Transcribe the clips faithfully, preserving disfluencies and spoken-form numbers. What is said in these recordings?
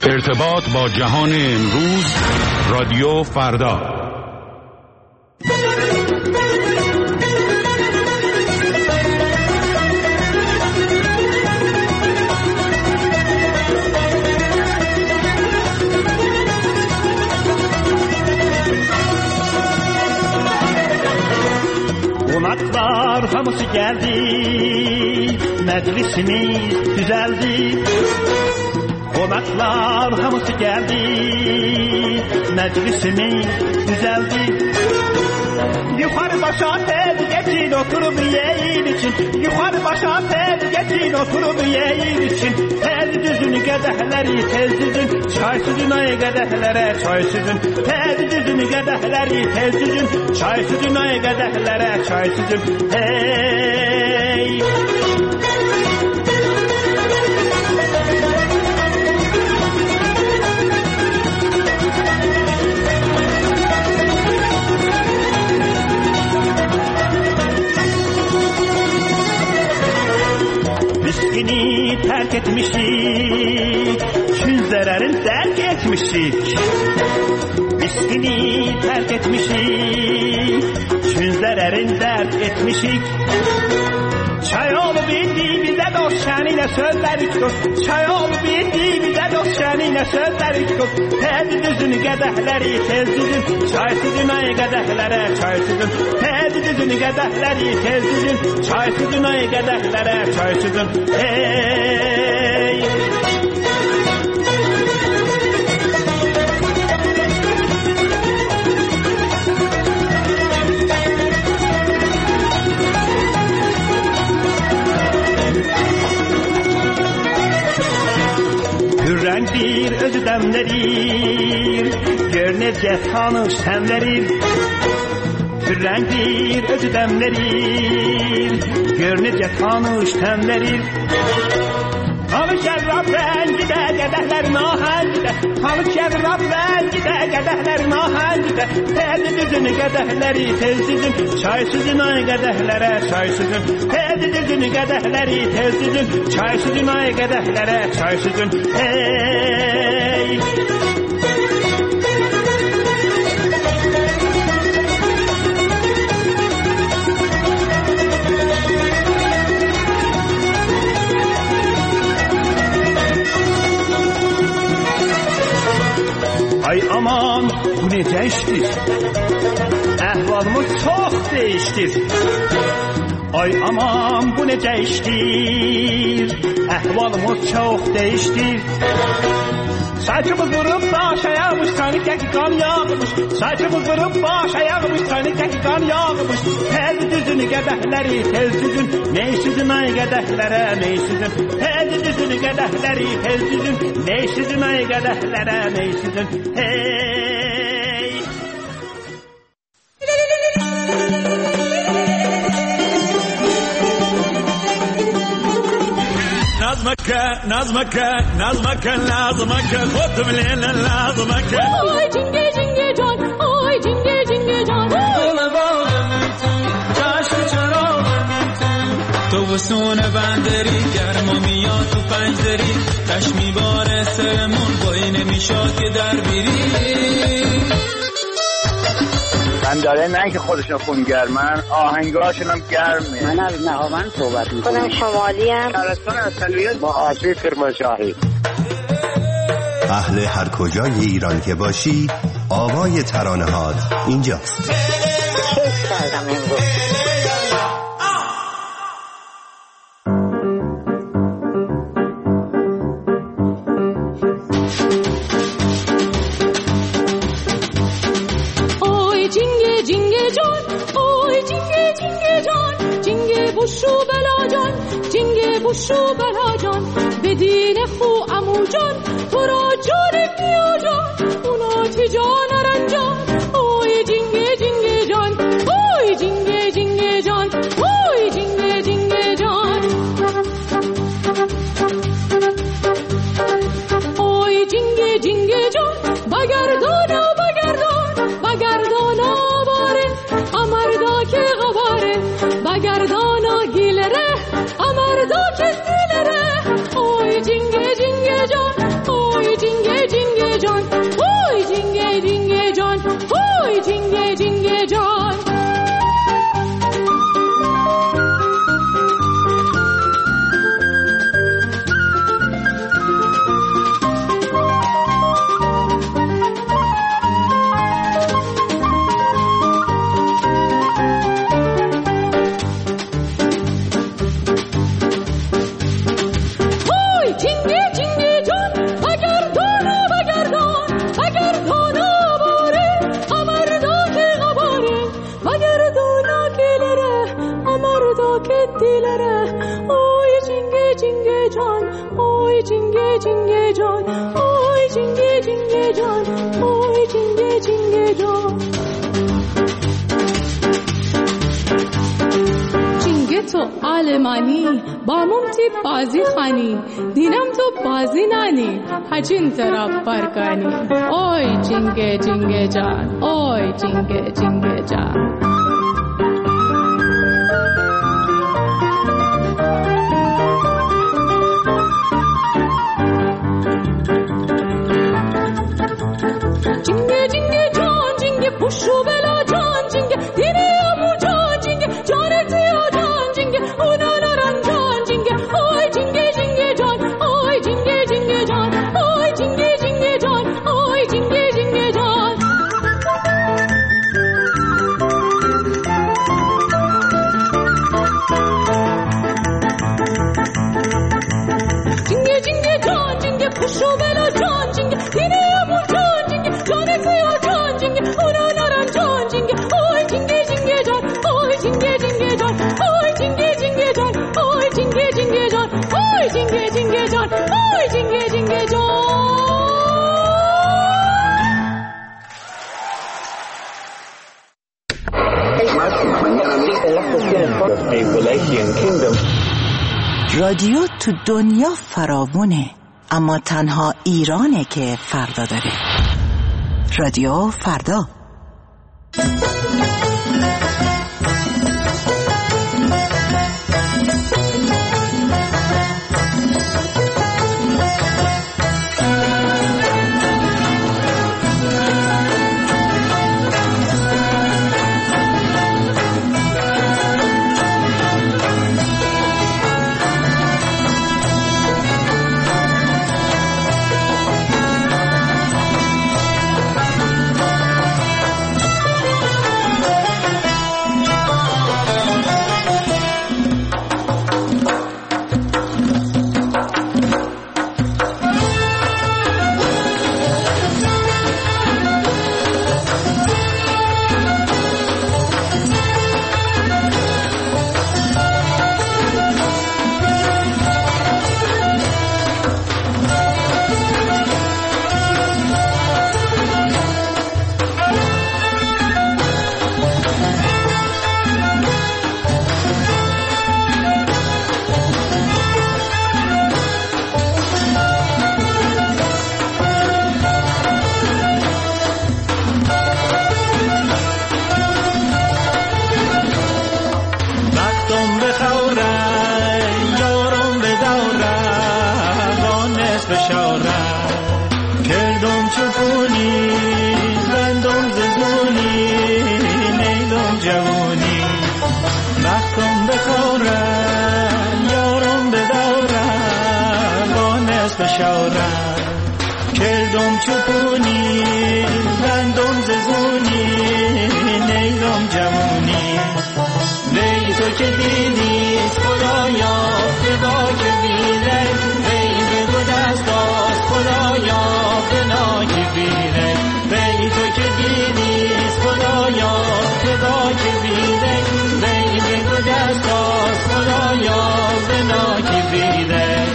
ارتباط با جهان امروز، رادیو فردا. Qonaqlar hamısı gəldi, məclisimiz düzəldi. Qonaqlar hamısı gəldi, məclisimiz düzəldi. Yuxarı başa tez geçin oturup yeyin için, yuxarı başa tez geçin oturup yeyin için. Tez düzün qədəhləri tez düzün, çay süzün ay qədəhlərə çay süzün. Tez düzün qədəhləri tez düzün, çay süzün ay qədəhlərə çay süzün. Hey! Miskini terk etmişik, çün zararın terk etmişik. Miskini terk etmişik, çün zararın terk etmişik. Çay olup indi bize dost şenine sözlerik dost. Çay olup indi bize dost şenine sözlerik dost. Tez düzün qədəhləri tez düzün, çay süzün ay qədəhlərə çay süzün. Tez düzün qədəhləri tez düzün, çay süzün ay qədəhlərə çay süzün. Hey! Hürrəndir özü dəmlərir, gör necə tanış səmlərir. Hürrəndir özü dəmlərir, gör necə tanış səmlərir. Tanış şərrab rəngidə, qədəhlər nahəngidə. Tanış şərrab rəngidə, qədəhlər nahəngidə. Tez düzün qədəhləri tez düzün, çay süzün ay qədəhlərə çay süzün. Tez düzün qədəhləri tez düzün, çay süzün ay qədəhlərə çay süzün. Hey! Ay aman bu necə işdir? Əhvalımız çox değişdir. Ay aman bu necə işdir? Əhvalımız çox değişdir. Saçımız vurup baş ayağmış, kanıkə ki kan yağmış. Saçımız vurup baş ayağmış, kanıkə ki kan yağmış. Tez düzün qədəhləri tez düzün, ney süzün ay qədəhlərə ney süzün. Tez düzün qədəhləri tez düzün, ney süzün ay qədəhlərə ney süzün. Hey! نظمك نظمك نظمك لازمك خذ من هنا لازمك آی جنگه جنگه جان آی جنگه جنگه جان چشم چراغ تو وسون بندری گرما میاد تو پنجدری چشمی بار سرمون بایی نمیشاد که در بیری من داره نه که خودشون خونگرمن آهنگاشون هم گرمه. من از نهاوند صحبت میکنم. خودم شمالی هم شهرستان اصلیت با آسی کرمانشاهی. اهل هر کجای ایران که باشی آوای ترانه هات اینجاست. حس کردم امروز بوشو بلا جان جنگ بوشو بلا جان بدین خو امو جان تو را جان بیا جان اونا تی جان رنجان اوی جنگ جنگ جان اوی جنگ جنگ جان اوی جنگ جنگ جان اوی جنگ جنگ جان بگردان و بگردان بگردان آواره امردا که غباره بگردان امردا که دیلره اوی جنگ جنگ جان اوی جنگ جان آی جنگ جنگ جان آی جنگ جنگ جان جنگ تو آلمانی با ممتی بازی خانی دینم تو بازی نانی هجین طرف برگانی آی جنگ جنگ جان آی جنگ جنگ جان بوشو بلا جان جنگ دیری امو جان جنگ جان تیو جان جنگ اونا نران جان جنگ آی جنگ جنگ جان آی جنگ جنگ جان آی جنگ جنگ جان آی جنگ جنگ جان جنگ جنگ جان جنگ بوشو بلا جان جنگ دیری امو جان جنگ جان تیو جان جنگ اونا رادیو تو دنیا فراوونه اما تنها ایرانه که فردا داره. رادیو فردا. کردم چپونی بندم ززونی نیدم جمونی وی تو که دیدی خدایا فدا که بیره وی بگو دست آست خدایا فدا که بیره وی تو که دیدی خدایا فدا که بیره وی بگو دست آست خدایا فدا که بیره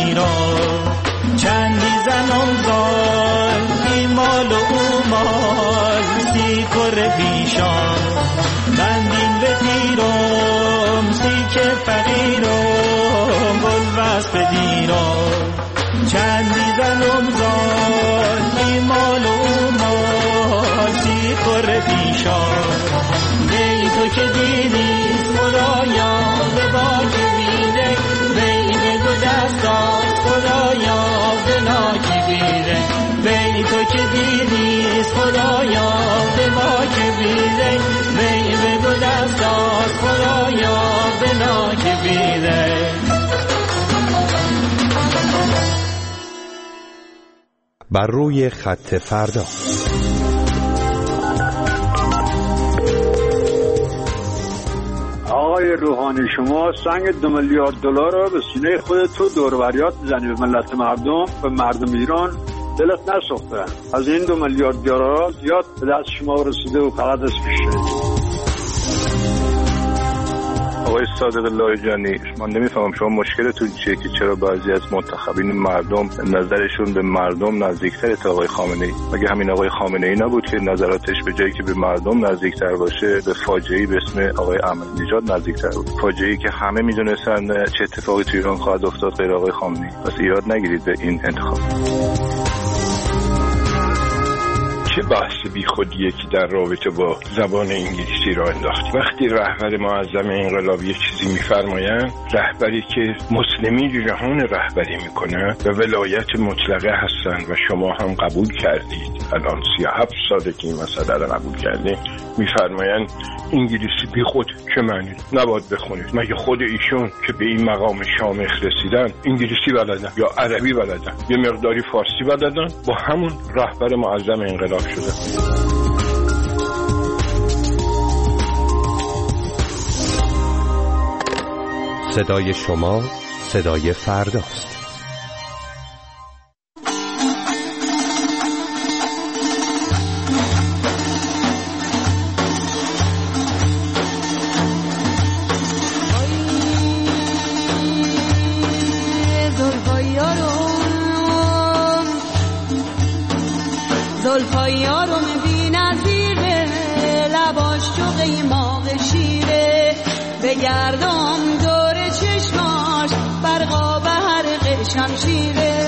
دیران چندی زنم زال بی مال و اومال سی کر بیشان بندین به پیرم سی که فقیرم گل وست دیران چندی زنم زال بی مال و اومال سی کر بیشان بی تو که دیدیست خدایا به باکی بیده بی به دستاست خدایا به ناکی بیده بی تو که دیدیست خدایا به باکی بیده بی به دستاست خدایا به ناکی بیده. بر روی خط فردا. آقای روحانی شما سنگ دو میلیارد دلار رو به سینه خودت تو دور و بریات میزنی به ملت مردم، به مردم ایران دلت نسوخته. از این دو میلیارد دلار زیاد به دست شما رسیده و فقط از پیش. آقای صادق لاهیجانی، من نمیفهمم شما مشکلتون چیه که چرا بعضی از منتخبین مردم نظرشون به مردم نزدیکتره تا آقای خامنه‌ای؟ مگه همین آقای خامنه‌ای نبود که نظراتش به جایی که به مردم نزدیکتر باشه به فاجعه‌ای به اسم آقای احمدی‌نژاد نزدیکتر بود؟ فاجعه‌ای که همه میدونستن چه اتفاقی تو ایران خواهد افتاد غیر آقای خامنه‌ای. پس ایراد نگیرید به این انتخاب. چه بحث بی خودیه که در رابطه با زبان انگلیسی را انداخت. وقتی رهبر معظم انقلاب یک چیزی میفرمایند، رهبری که مسلمی جهان رهبری میکنه و ولایت مطلقه هستند و شما هم قبول کردید، الان سی و هفت ساله که این مسئله را قبول کردید، میفرمایند انگلیسی بی خود چه معنی؟ نباید بخونید. مگه خود ایشون که به این مقام شامخ رسیدن انگلیسی بلدن یا عربی بلدن یه مقداری فارسی بلدن؟ با همون رهبر معظم انقلاب شده. صدای شما صدای فرداست. زلفای یارم بی نظیره لباش تو قیماق شیره بگردم دور چشماش برقا به حرق شمشیره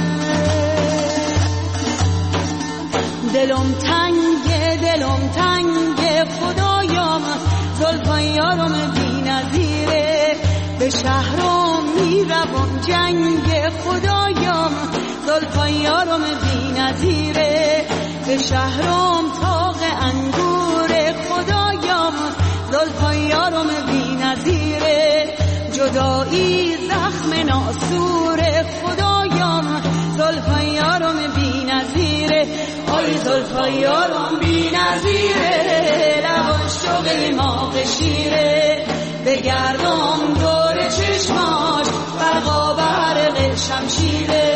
دلم تنگه دلم تنگه خدایم زلفای یارم بی نظیره به شهرم میروم جنگ خدایم زلفای یارم بی نظیره به شهرم تاق انگور خدایم زلفای یارم بی نظیره جدایی زخم ناسور خدایم زلفای یارم بی نظیره آی زلفای یارم بی نظیره لباش تو قیماق شیره بگردم دور چشماش برقا به حرق شمشیره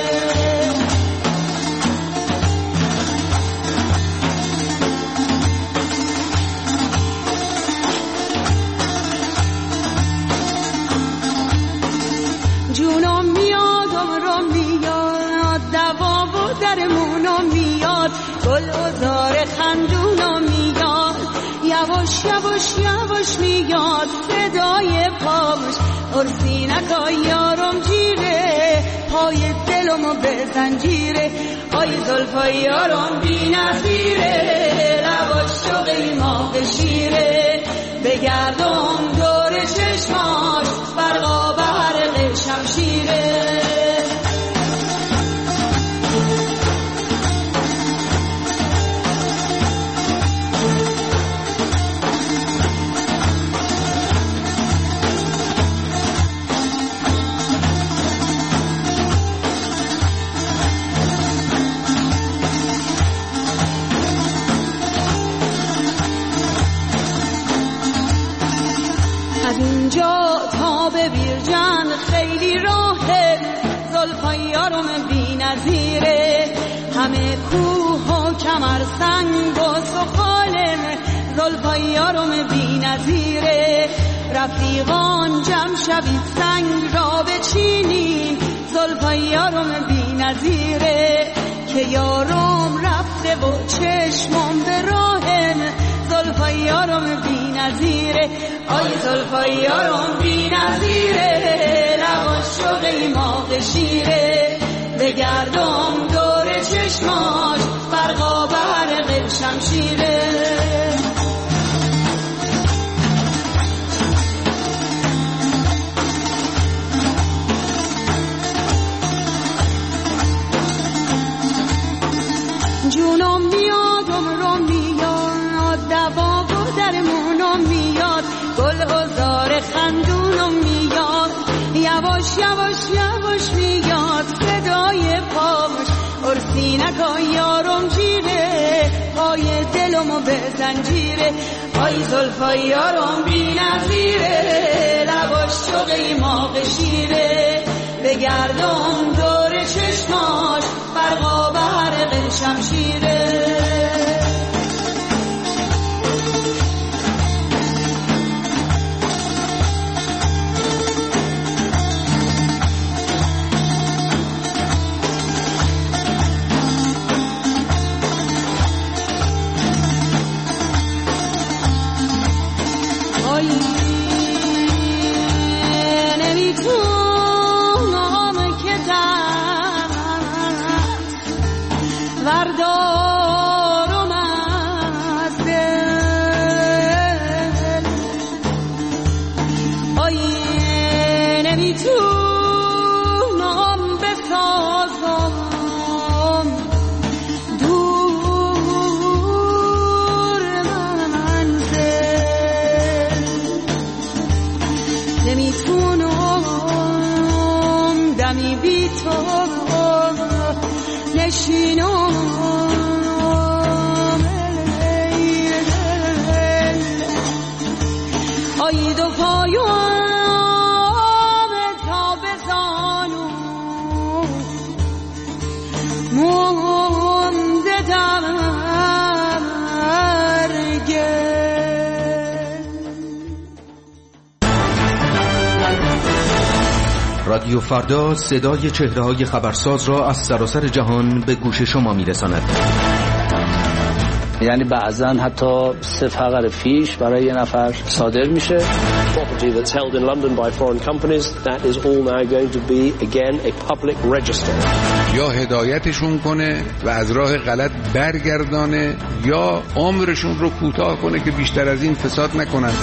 جونم میادم رو میاد دوا و درمونم میاد گل و زار خندونم میاد یواش یواش یواش میاد صدای پاش ارسی نکای یارم جیره پای دلمو به زنجیره آی زلفای یارم بی نظیره لباش تو قیماق شیره بگردم دور چشماش برقا به حرق شمشیره از اینجا تا به بیرجن خیلی راهه زلفای یارم بی نظیره همه کوه و کمر سنگ و سخالم زلفای یارم بی نظیره رفیقان جمع شوید سنگ را بچینین زلفای یارم بی نظیره که یارم رفته و چشمم به راهم زلفای یارم بی نظیره آی زلفای یارم بی نظیره لباش شوق ایماغ شیره بگردم دور چشماش برقا برق شمشیره جونم میاد عمرم میاد دوا و درمونم میاد گل و زار خندونم میاد یواش یواش یواش میاد صدای پاش ارسینکا یارم جیره پای دلمو به زنجیره آی زلفای یارم بی نظیره لباش شوق ایماغ شیره بگردم دور چشماش برقا برق شمشیره رادیو فردا صدای چهره‌های خبرساز را از سراسر جهان به گوش شما می‌رساند. یعنی بعضاً حتی سه فقر فیش برای یه نفر صادر میشه. Property that's held in London by foreign companies, that is all now going to be again a public register. یا هدایتشون کنه و از راه غلط برگردانه یا عمرشون رو کوتاه کنه که بیشتر از این فساد نکنن.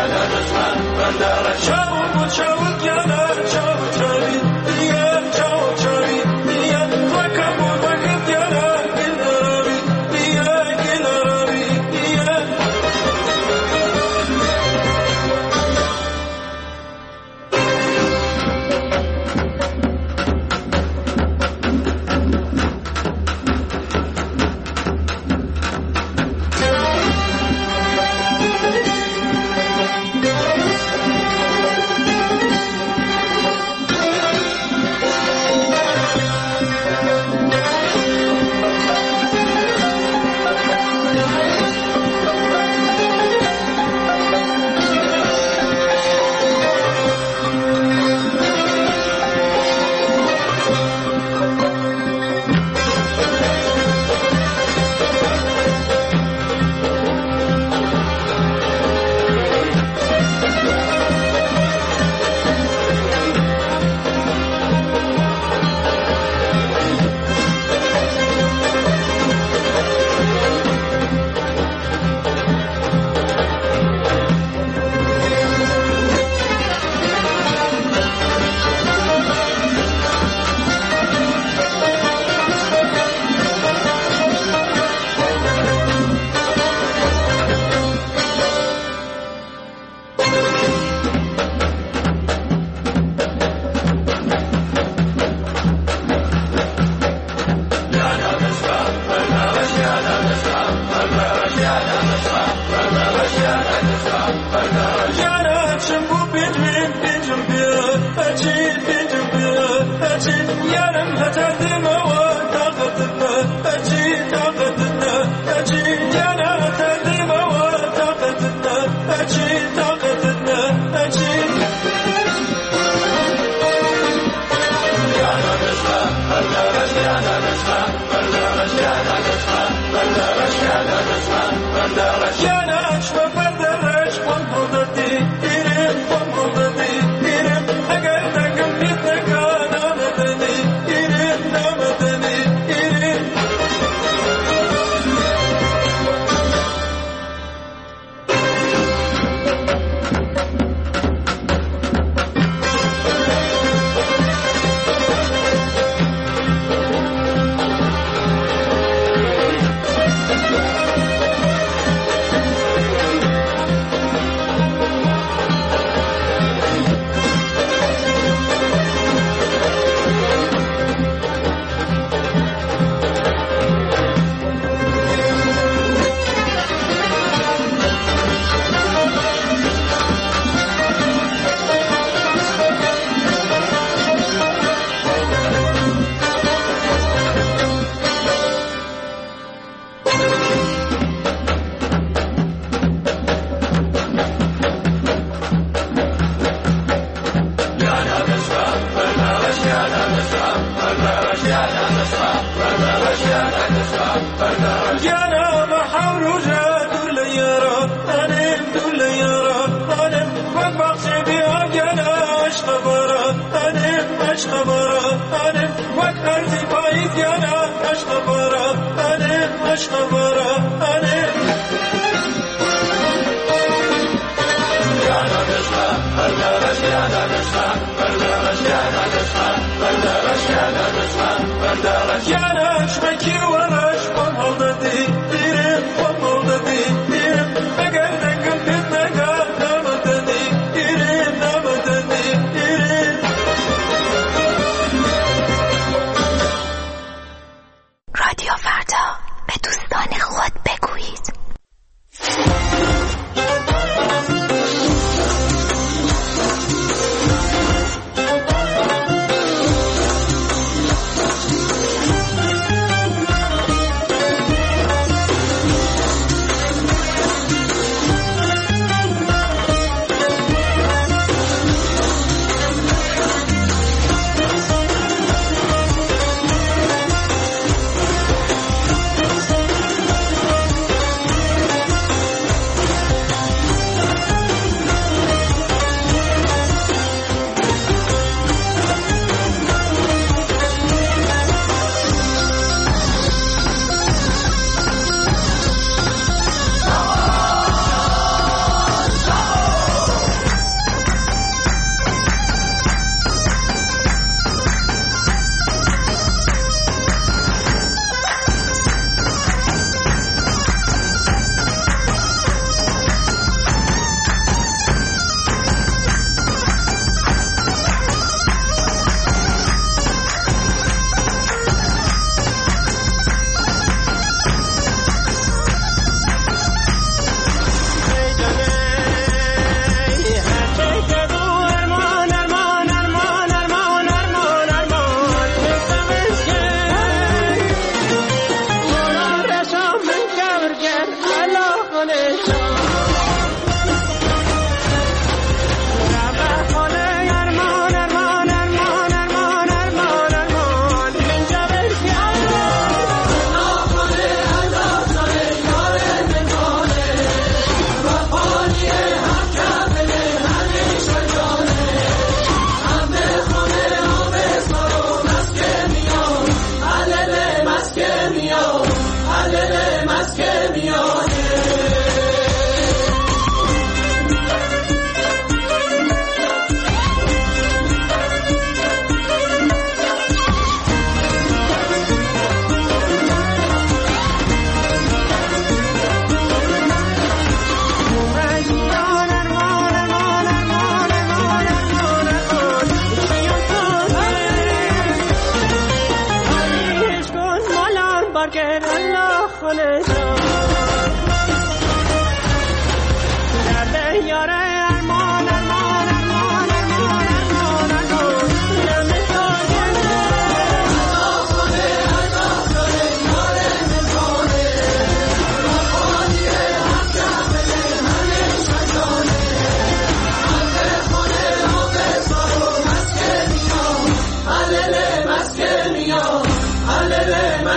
Ciao, ciao, ciao, ciao, ciao, ciao,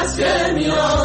هست که میاد